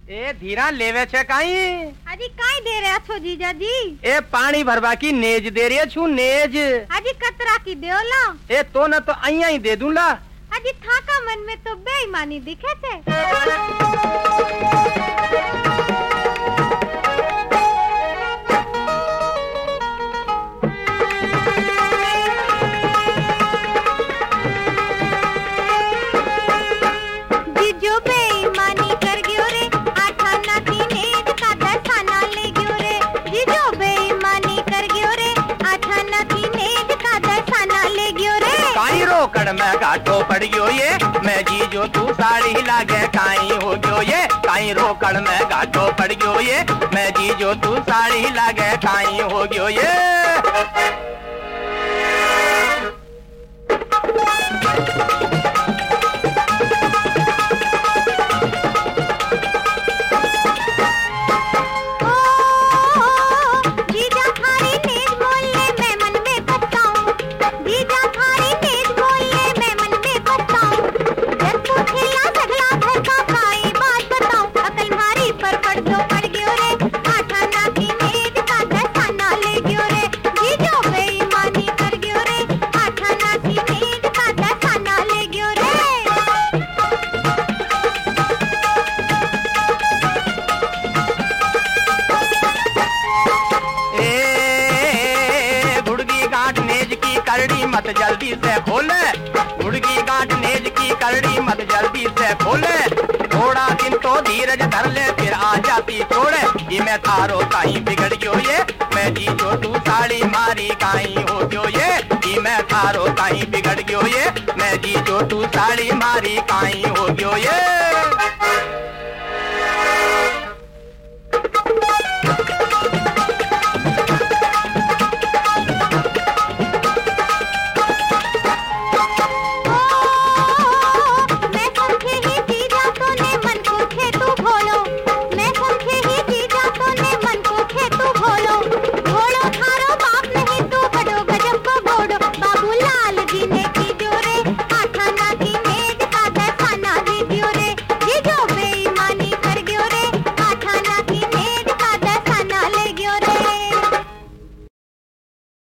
ए धीरा लेवे छे काई? हाजी काई दे रहे छो जीजा जी? ए पानी भरवा की नेज दे रही छू नेज। हाजी कतरा की देओला? ए तो न तो अइया ही दे दूंला। हाजी थाका मन में तो बेईमानी दिखे छे। रोकड़ में घाटो पड़ गयो ये, मैं जी जो तू साड़ी लागे काई हो गयो ये। काई रोकड़ में घाटो पड़ गयो ये, मैं जी जो तू साड़ी लागे काई हो गयो ये। मत जल्दी से खोले, मुर्गी गांठ नेज की करड़ी मत जल्दी से खोले। थोड़ा दिन तो धीरज धर ले फिर आ जाती छोड़े। ये मैं थारो काई बिगड़ गयो ये, मैं जी जो तू साड़ी मारी काई हो गयो ये। ये मैं थारो काई बिगड़ गयो ये, मैं जी जो तू साड़ी मारी काई हो गयो ये।